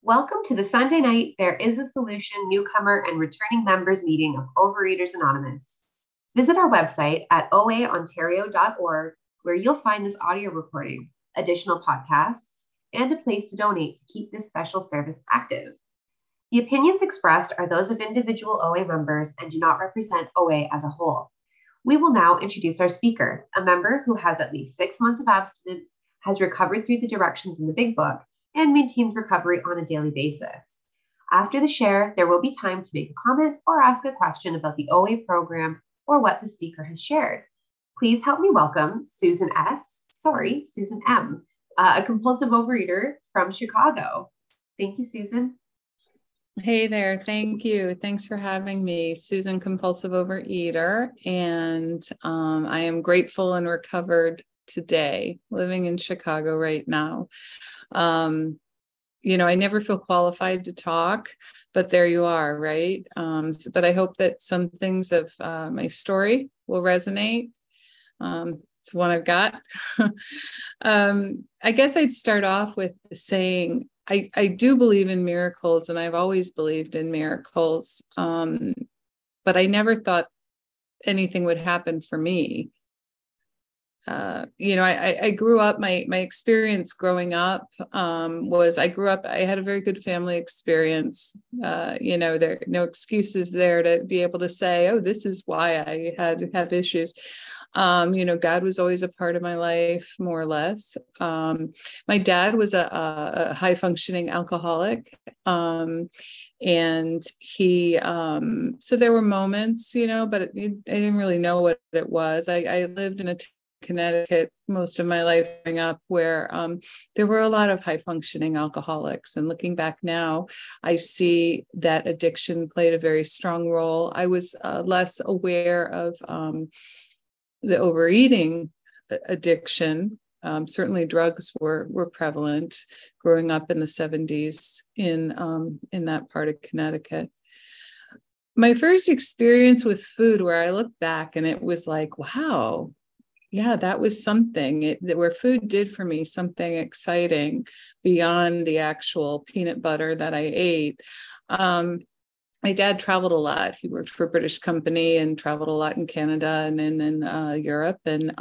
Welcome to the Sunday night There Is a Solution newcomer and returning members meeting of Overeaters Anonymous. Visit our website at oaontario.org where you'll find this audio recording, additional podcasts, and a place to donate to keep this special service active. The opinions expressed are those of individual OA members and do not represent OA as a whole. We will now introduce our speaker, a member who has at least 6 months of abstinence, has recovered through the directions in the Big Book, and maintains recovery on a daily basis. After the share, there will be time to make a comment or ask a question about the OA program or what the speaker has shared. Please help me welcome Susan M., a compulsive overeater from Chicago. Thank you, Susan. Hey there. Thank you. Thanks for having me. Susan, compulsive overeater. And I am grateful and recovered today, living in Chicago right now. I never feel qualified to talk, but there you are, right? But I hope that some things of my story will resonate. It's one I've got. I guess I'd start off with saying, I do believe in miracles, and I've always believed in miracles, but I never thought anything would happen for me. I grew up, my experience growing up was I had a very good family experience. There are no excuses there to be able to say, oh, this is why I have issues. God was always a part of my life, more or less. My dad was a high functioning alcoholic. And he, so there were moments, but I didn't really know what it was. I lived in Connecticut most of my life growing up, where there were a lot of high functioning alcoholics. And looking back now, I see that addiction played a very strong role. I was less aware of the overeating addiction. Certainly drugs were prevalent growing up in the 70s in that part of Connecticut. My first experience with food, where I look back and it was like, wow, yeah, that was something where food did for me something exciting beyond the actual peanut butter that I ate. My dad traveled a lot. He worked for a British company and traveled a lot in Canada and in Europe. And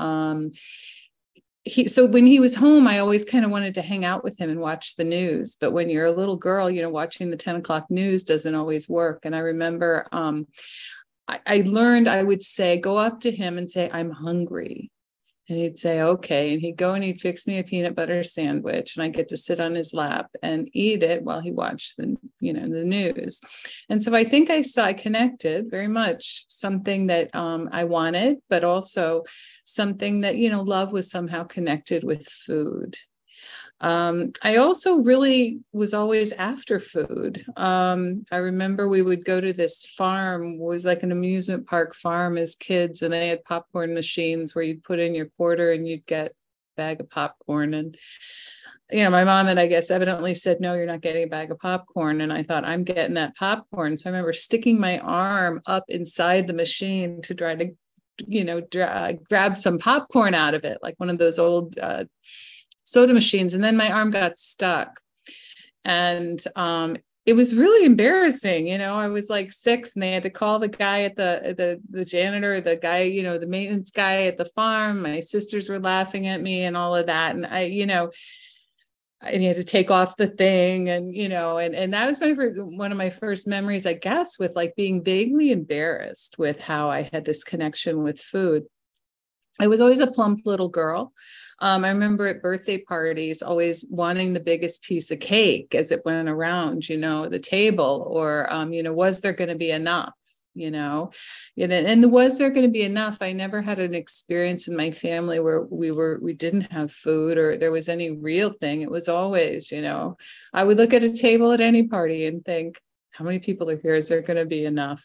so when he was home, I always kind of wanted to hang out with him and watch the news. But when you're a little girl, watching the 10 o'clock news doesn't always work. And I remember I learned, I would say, go up to him and say, I'm hungry. And he'd say, okay. And he'd go and he'd fix me a peanut butter sandwich. And I get to sit on his lap and eat it while he watched the news. And so I think I connected very much something that I wanted, but also something that, love was somehow connected with food. I also really was always after food. I remember we would go to this farm, it was like an amusement park farm as kids, and they had popcorn machines where you'd put in your quarter and you'd get a bag of popcorn. And, my mom had, I guess, evidently said, no, you're not getting a bag of popcorn. And I thought, I'm getting that popcorn. So I remember sticking my arm up inside the machine to try to, grab some popcorn out of it, like one of those old soda machines. And then my arm got stuck. And it was really embarrassing. I was like 6 and they had to call the guy at the janitor, the guy, the maintenance guy at the farm. My sisters were laughing at me and all of that. And and he had to take off the thing and that was one of my first memories, I guess, with like being vaguely embarrassed with how I had this connection with food. I was always a plump little girl. I remember at birthday parties always wanting the biggest piece of cake as it went around, the table, or, was there going to be enough, and was there going to be enough? I never had an experience in my family where we didn't have food or there was any real thing. It was always, I would look at a table at any party and think, how many people are here? Is there going to be enough?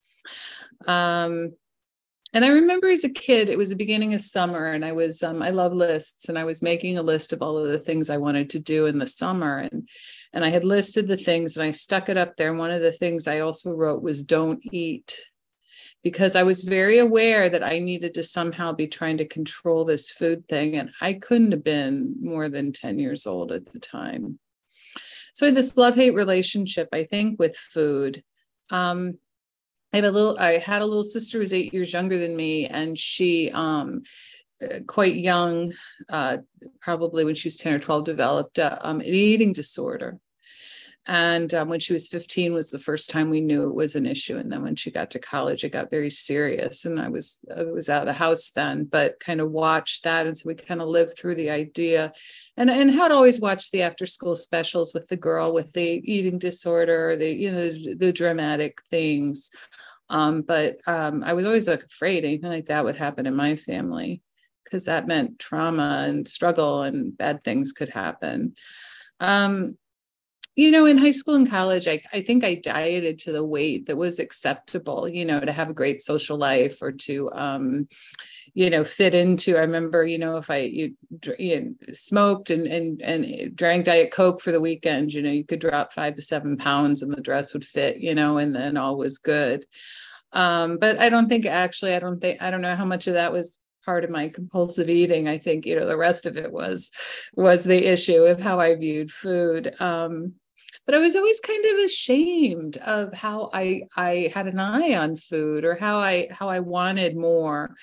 And I remember as a kid, it was the beginning of summer, and I love lists, and I was making a list of all of the things I wanted to do in the summer. And I had listed the things and I stuck it up there. And one of the things I also wrote was don't eat, because I was very aware that I needed to somehow be trying to control this food thing. And I couldn't have been more than 10 years old at the time. So I had this love-hate relationship, I think, with food. I had a little sister who was 8 years younger than me, and she, quite young, probably when she was 10 or 12, developed an eating disorder. And when she was 15 was the first time we knew it was an issue. And then when she got to college, it got very serious. And I was out of the house then, but kind of watched that. And so we kind of lived through the idea, and had always watched the after school specials with the girl with the eating disorder, the dramatic things. But I was always afraid anything like that would happen in my family, because that meant trauma and struggle and bad things could happen. In high school and college, I think I dieted to the weight that was acceptable, to have a great social life, or to, fit into. I remember, if you smoked and drank Diet Coke for the weekend, you could drop 5 to 7 pounds and the dress would fit, and then all was good. But I don't know how much of that was part of my compulsive eating. I think, the rest of it was the issue of how I viewed food. But I was always kind of ashamed of how I had an eye on food, or how I wanted more.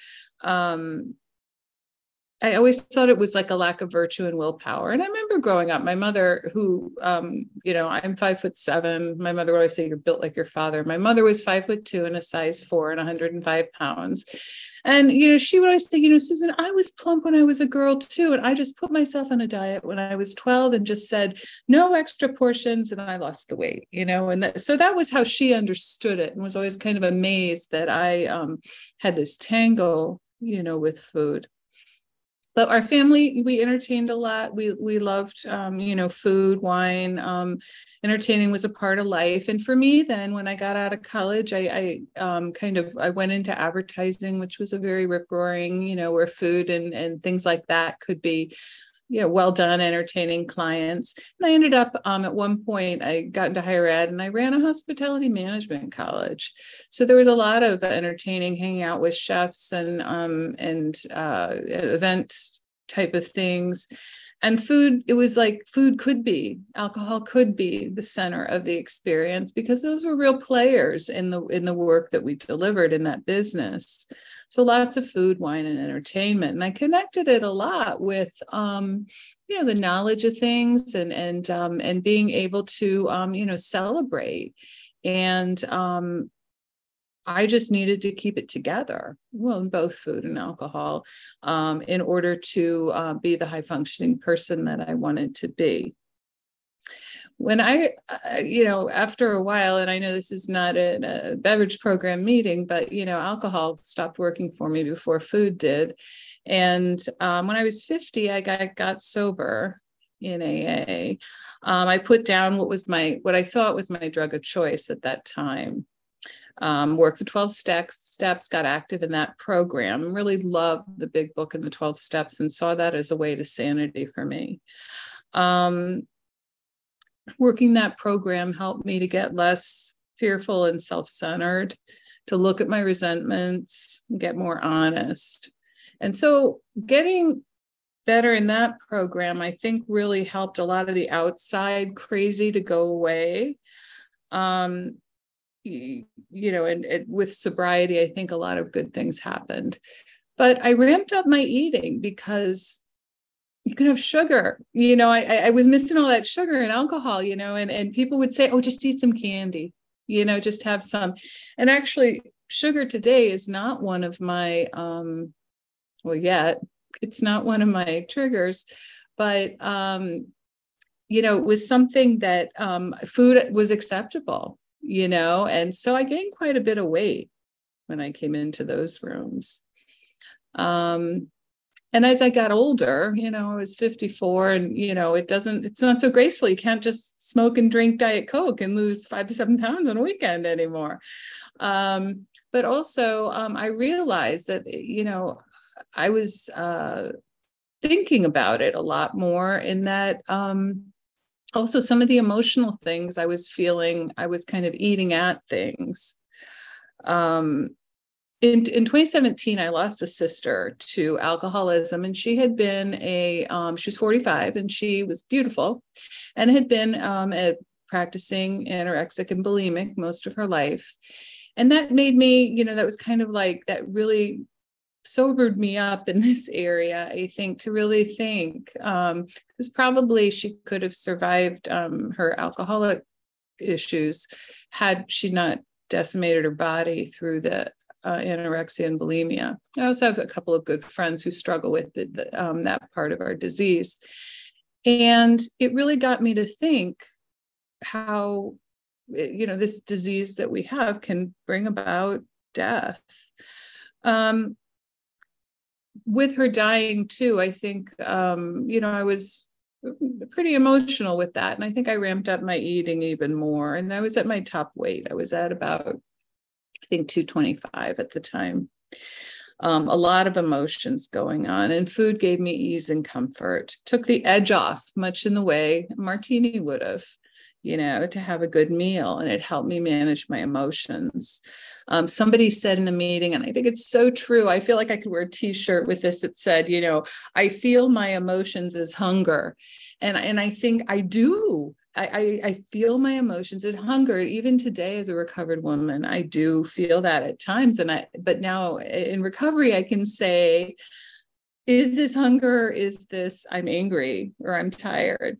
I always thought it was like a lack of virtue and willpower. And I remember growing up, my mother, who, I'm 5'7". My mother would always say, "You're built like your father." My mother was 5'2" and a size 4 and 105 pounds. And, she would always say, "Susan, I was plump when I was a girl too. And I just put myself on a diet when I was 12 and just said, no extra portions. And I lost the weight, so that was how she understood it, and was always kind of amazed that I had this tango, with food. But our family, we entertained a lot. We loved, food, wine. Entertaining was a part of life. And for me, then when I got out of college, I went into advertising, which was a very rip roaring, where food and things like that could be, well done, entertaining clients. And I ended up, at one point, I got into higher ed, and I ran a hospitality management college. So there was a lot of entertaining, hanging out with chefs and events type of things. And food, it was like alcohol could be the center of the experience, because those were real players in the work that we delivered in that business. So lots of food, wine, and entertainment. And I connected it a lot with, the knowledge of things, and being able to, celebrate. And I just needed to keep it together, well, in both food and alcohol, in order to be the high functioning person that I wanted to be. When after a while, and I know this is not a beverage program meeting, but, alcohol stopped working for me before food did. And when I was 50, I got sober in AA. I put down what I thought was my drug of choice at that time. Worked the 12 steps, got active in that program, really loved the big book and the 12 steps, and saw that as a way to sanity for me. Working that program helped me to get less fearful and self-centered, to look at my resentments, and get more honest. And so getting better in that program, I think, really helped a lot of the outside crazy to go away. And with sobriety, I think a lot of good things happened. But I ramped up my eating, because you can have sugar, I was missing all that sugar and alcohol, and people would say, "Oh, just eat some candy, just have some." And actually, sugar today is not one of my, it's not one of my triggers, but, it was something that food was acceptable, and so I gained quite a bit of weight when I came into those rooms. And as I got older, I was 54, and, it's not so graceful. You can't just smoke and drink Diet Coke and lose 5 to 7 pounds on a weekend anymore. But also, I realized that, I was thinking about it a lot more, in that also some of the emotional things I was feeling, I was kind of eating at things. in 2017, I lost a sister to alcoholism, and she had been she was 45, and she was beautiful, and had been a practicing anorexic and bulimic most of her life. And that made me, that was kind of like, that really sobered me up in this area, I think, to really think, because probably she could have survived her alcoholic issues had she not decimated her body through the anorexia and bulimia. I also have a couple of good friends who struggle with that part of our disease. And it really got me to think how, this disease that we have can bring about death. With her dying too, I think, I was pretty emotional with that. And I think I ramped up my eating even more. And I was at my top weight. I was at about, I think, 225 at the time. A lot of emotions going on, and food gave me ease and comfort, took the edge off, much in the way a martini would have, to have a good meal. And it helped me manage my emotions. Somebody said in a meeting, and I think it's so true, I feel like I could wear a t-shirt with this. It said, I feel my emotions as hunger. And I think I do. I feel my emotions as hunger. Even today, as a recovered woman, I do feel that at times. But now in recovery, I can say, is this hunger? Is this I'm angry or I'm tired?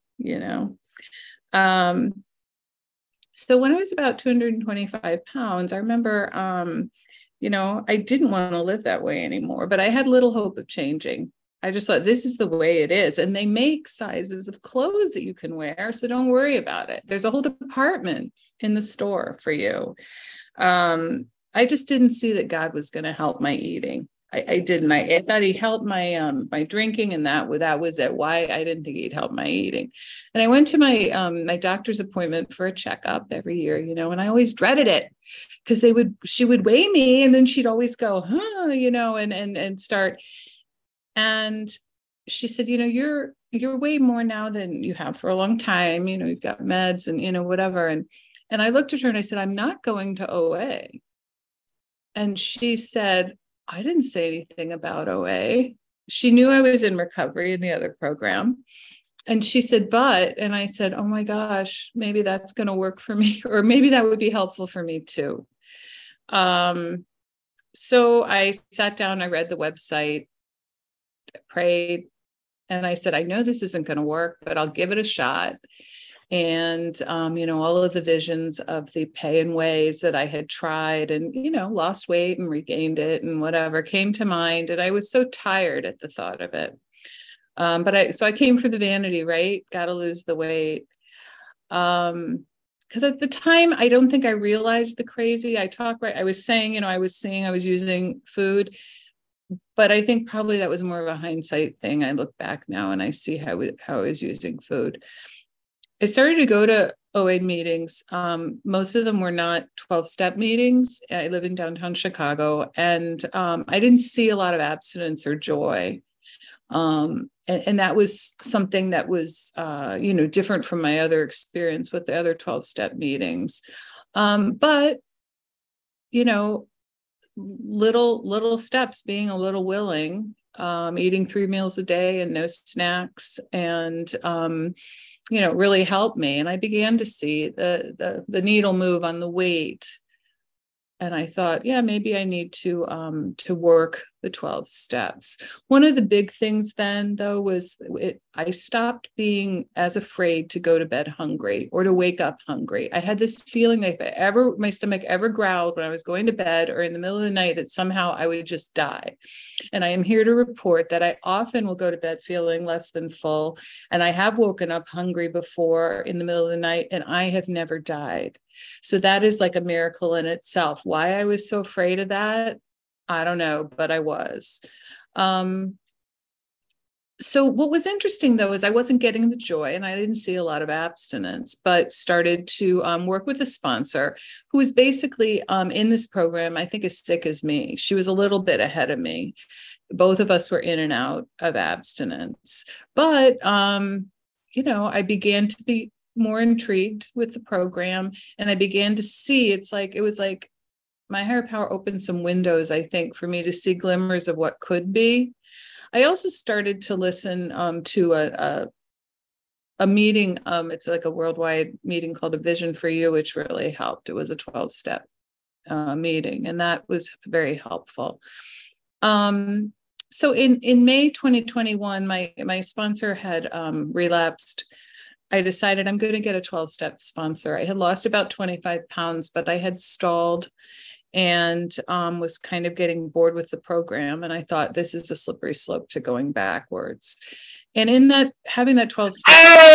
So when I was about 225 pounds, I remember, I didn't want to live that way anymore, but I had little hope of changing. I just thought, this is the way it is. And they make sizes of clothes that you can wear, so don't worry about it. There's a whole department in the store for you. I just didn't see that God was going to help my eating. I didn't. I thought he helped my my drinking, and that was it. Why I didn't think he'd help my eating. And I went to my my doctor's appointment for a checkup every year, and I always dreaded it because she would weigh me, and then she'd always go, and start. And she said, you're way more now than you have for a long time. You've got meds and whatever. And I looked at her and I said, I'm not going to OA. And she said, I didn't say anything about OA. She knew I was in recovery in the other program. And she said, and I said, oh my gosh, maybe that's going to work for me, or maybe that would be helpful for me too. So I sat down, I read the website, prayed, and I said, I know this isn't going to work, but I'll give it a shot. And, all of the visions of the pay and ways that I had tried and, lost weight and regained it and whatever came to mind. And I was so tired at the thought of it. So I came for the vanity, right? Got to lose the weight. Because at the time, I don't think I realized the crazy. I was saying, I was using food, but I think probably that was more of a hindsight thing. I look back now and I see how I was using food. I started to go to OA meetings. Most of them were not 12-step meetings. I live in downtown Chicago, and I didn't see a lot of abstinence or joy. And that was something that was, different from my other experience with the other 12-step meetings. But, little steps, being a little willing, eating 3 meals a day and no snacks, and really helped me. And I began to see the needle move on the weight. And I thought, yeah, maybe I need to work the 12 steps. One of the big things then, though, was I stopped being as afraid to go to bed hungry or to wake up hungry. I had this feeling that if my stomach ever growled when I was going to bed or in the middle of the night, that somehow I would just die. And I am here to report that I often will go to bed feeling less than full. And I have woken up hungry before in the middle of the night, and I have never died. So that is like a miracle in itself. Why I was so afraid of that, I don't know, but I was. So what was interesting, though, is I wasn't getting the joy, and I didn't see a lot of abstinence, but started to work with a sponsor who was basically in this program, I think, as sick as me. She was a little bit ahead of me. Both of us were in and out of abstinence. But, I began to be more intrigued with the program, and I began to see it was like my higher power opened some windows, I think, for me to see glimmers of what could be. I also started to listen to a meeting. It's like a worldwide meeting called A Vision for You, which really helped. It was a 12-step meeting, and that was very helpful. So in May 2021, my sponsor had relapsed. I decided I'm going to get a 12-step sponsor. I had lost about 25 pounds, but I had stalled and was kind of getting bored with the program. And I thought, this is a slippery slope to going backwards. And in that, having that 12 steps,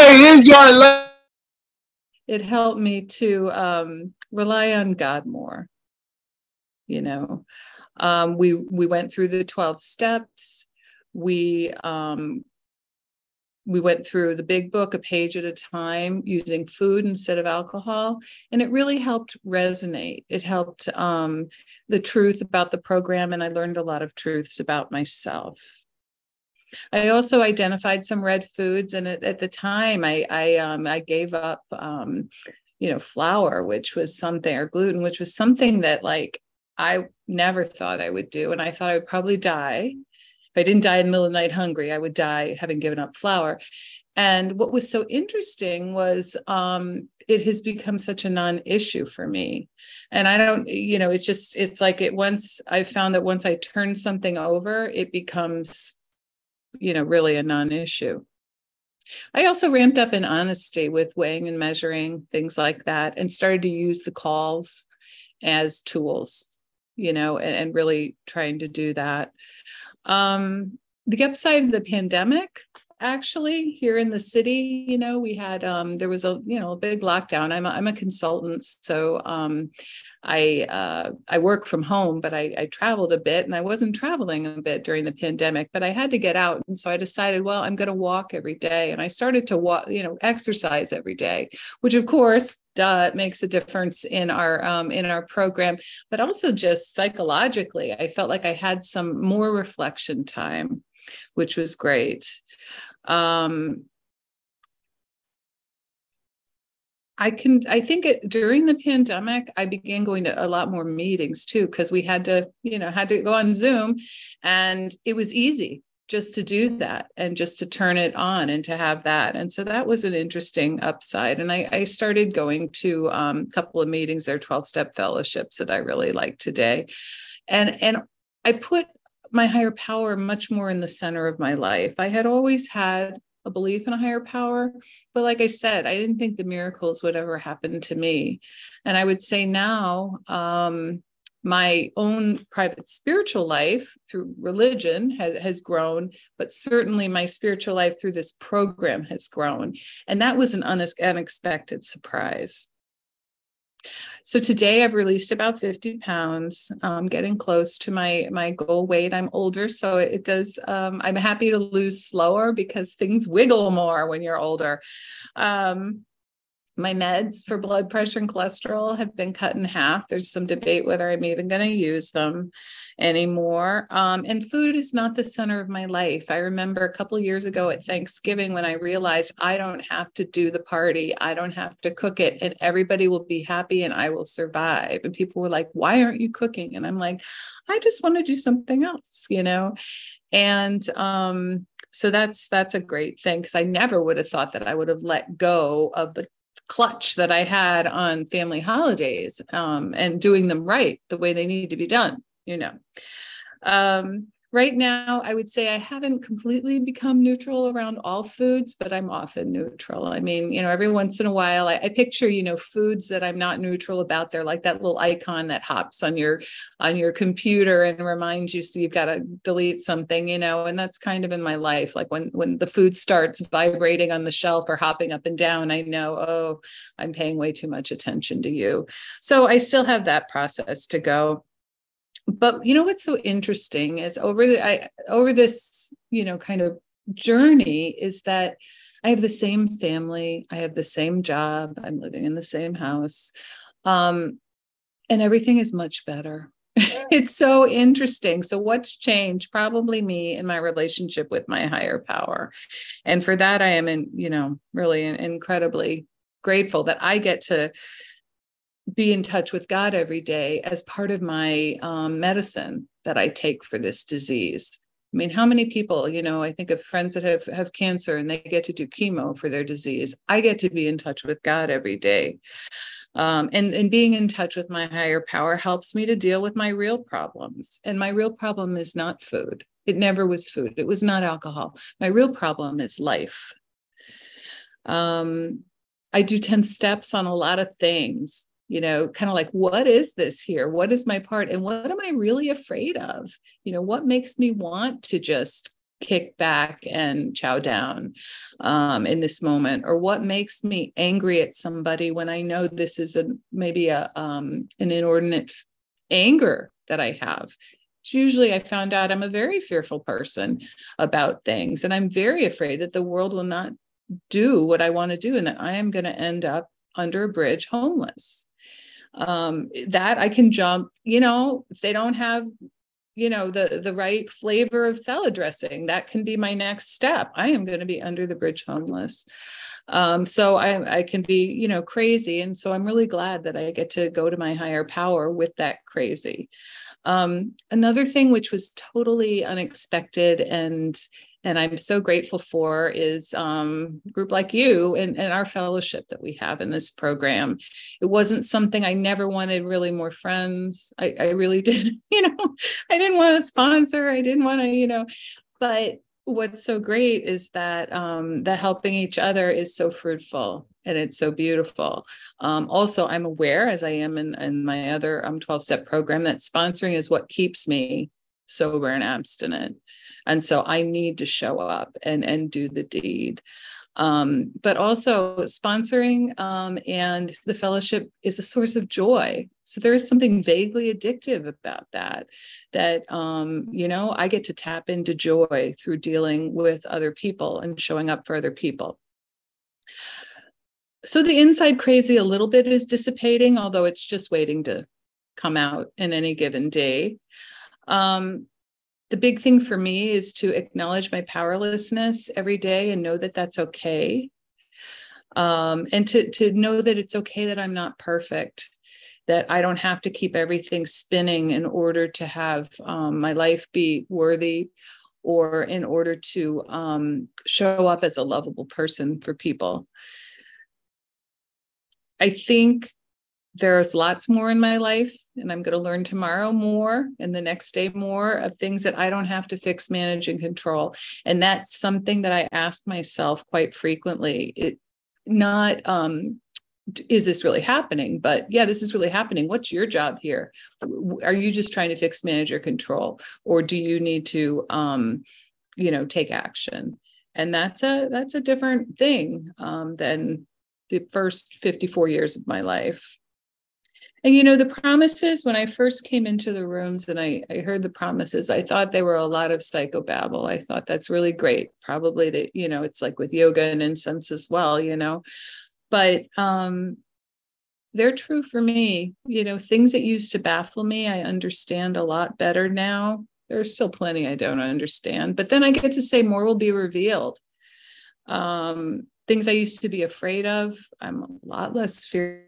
it helped me to rely on God more. You know, we went through the 12 steps. We went through the big book a page at a time, using food instead of alcohol. And it really helped resonate. It helped the truth about the program. And I learned a lot of truths about myself. I also identified some red foods. And at the time, I gave up, flour, which was something, or gluten, which was something that like I never thought I would do. And I thought I would probably die. If I didn't die in the middle of the night hungry, I would die having given up flour. And what was so interesting was it has become such a non-issue for me. And I don't, it's like I found that once I turn something over, it becomes, really a non-issue. I also ramped up in honesty with weighing and measuring, things like that, and started to use the calls as tools, and really trying to do that. The upside of the pandemic, actually, here in the city, we had there was a big lockdown. I'm a consultant, so I work from home, but I traveled a bit, and I wasn't traveling a bit during the pandemic, but I had to get out, and so I decided, well, I'm going to walk every day, and I started to walk, exercise every day, which of course, it makes a difference in our program, but also just psychologically, I felt like I had some more reflection time, which was great. I think during the pandemic, I began going to a lot more meetings too, because we had to go on Zoom, and it was easy just to do that and just to turn it on and to have that. And so that was an interesting upside. And I started going to a couple of meetings, there are 12-step fellowships that I really like today. And I put my higher power much more in the center of my life. I had always had a belief in a higher power, but like I said, I didn't think the miracles would ever happen to me. And I would say now, my own private spiritual life through religion has grown, but certainly my spiritual life through this program has grown. And that was an unexpected surprise. So today I've released about 50 pounds, getting close to my goal weight. I'm older, so it does, I'm happy to lose slower because things wiggle more when you're older. My meds for blood pressure and cholesterol have been cut in half. There's some debate whether I'm even going to use them anymore. And food is not the center of my life. I remember a couple of years ago at Thanksgiving when I realized I don't have to do the party. I don't have to cook it, and everybody will be happy and I will survive. And people were like, why aren't you cooking? And I'm like, I just want to do something else, And so that's a great thing, because I never would have thought that I would have let go of the clutch that I had on family holidays, and doing them right the way they need to be done, Right now, I would say I haven't completely become neutral around all foods, but I'm often neutral. I mean, every once in a while, I picture, foods that I'm not neutral about. They're like that little icon that hops on your computer and reminds you, so you've got to delete something, and that's kind of in my life. Like when the food starts vibrating on the shelf or hopping up and down, I know, oh, I'm paying way too much attention to you. So I still have that process to go. But what's so interesting is over this, kind of journey, is that I have the same family, I have the same job, I'm living in the same house, and everything is much better. It's so interesting. So what's changed? Probably me and my relationship with my higher power. And for that, I am really incredibly grateful that I get to be in touch with God every day as part of my medicine that I take for this disease. I mean, how many people, I think of friends that have cancer and they get to do chemo for their disease. I get to be in touch with God every day. And being in touch with my higher power helps me to deal with my real problems. And my real problem is not food. It never was food. It was not alcohol. My real problem is life. I do 10 steps on a lot of things, kind of like, what is this here? What is my part? And what am I really afraid of? What makes me want to just kick back and chow down in this moment? Or what makes me angry at somebody when I know this is maybe an inordinate anger that I have? Usually I found out I'm a very fearful person about things, and I'm very afraid that the world will not do what I want to do and that I am going to end up under a bridge homeless. That I can jump, if they don't have, the right flavor of salad dressing, that can be my next step. I am going to be under the bridge homeless. So I can be, crazy. And so I'm really glad that I get to go to my higher power with that crazy. Another thing which was totally unexpected and I'm so grateful for is a group like you and our fellowship that we have in this program. It wasn't something I never wanted really more friends. I really didn't, I didn't want to sponsor. I didn't want to, but what's so great is that that helping each other is so fruitful and it's so beautiful. Also, I'm aware, as I am in my other 12-step program, that sponsoring is what keeps me sober and abstinent. And so I need to show up and do the deed. But also sponsoring and the fellowship is a source of joy. So there is something vaguely addictive about that, I get to tap into joy through dealing with other people and showing up for other people. So the inside crazy a little bit is dissipating, although it's just waiting to come out in any given day. The big thing for me is to acknowledge my powerlessness every day and know that that's okay. And to know that it's okay that I'm not perfect, that I don't have to keep everything spinning in order to have my life be worthy or in order to show up as a lovable person for people. I think there's lots more in my life, and I'm going to learn tomorrow more and the next day more of things that I don't have to fix, manage, and control. And that's something that I ask myself quite frequently. Is this really happening? But yeah, this is really happening. What's your job here? Are you just trying to fix, manage, or control? Or do you need to, take action? And that's a different thing than the first 54 years of my life. And, the promises, when I first came into the rooms and I heard the promises, I thought they were a lot of psychobabble. I thought that's really great. Probably that, it's like with yoga and incense as well, but they're true for me. Things that used to baffle me, I understand a lot better now. There's still plenty I don't understand, but then I get to say more will be revealed. Things I used to be afraid of, I'm a lot less fearful.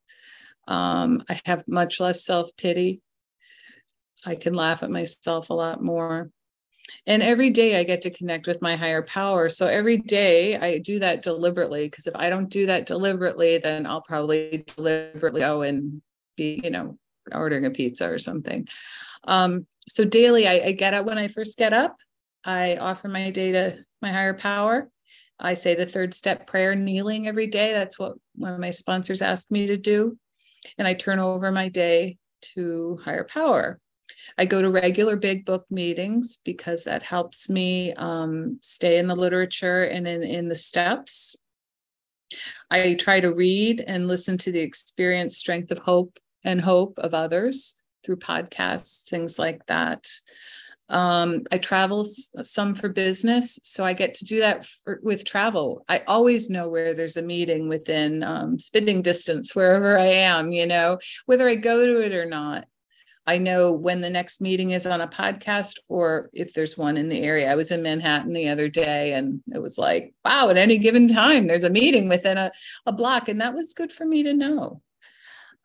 I have much less self-pity. I can laugh at myself a lot more. And every day I get to connect with my higher power. So every day I do that deliberately, because if I don't do that deliberately, then I'll probably deliberately go and be, ordering a pizza or something. So daily I get up. When I first get up, I offer my day to my higher power. I say the 3rd step prayer kneeling every day. That's what one of my sponsors asked me to do. And I turn over my day to higher power. I go to regular big book meetings because that helps me stay in the literature and in the steps. I try to read and listen to the experience, strength of hope and hope of others through podcasts, things like that. I travel some for business, so I get to do that with travel. I always know where there's a meeting within spitting distance, wherever I am, whether I go to it or not. I know when the next meeting is on a podcast or if there's one in the area. I was in Manhattan the other day and it was like, wow, at any given time, there's a meeting within a block. And that was good for me to know.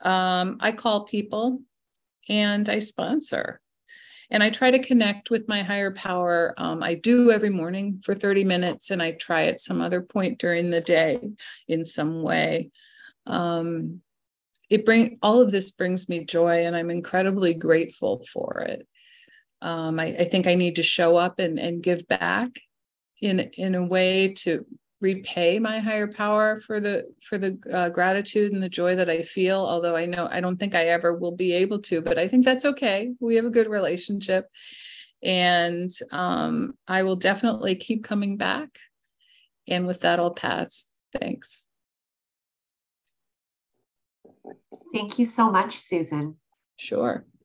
I call people and I sponsor. And I try to connect with my higher power. I do every morning for 30 minutes, and I try at some other point during the day in some way. All of this brings me joy, and I'm incredibly grateful for it. I think I need to show up and give back in a way to repay my higher power for the gratitude and the joy that I feel. Although I don't think I ever will be able to, but I think that's okay. We have a good relationship, and I will definitely keep coming back. And with that, I'll pass. Thanks. Thank you so much, Susan. Sure.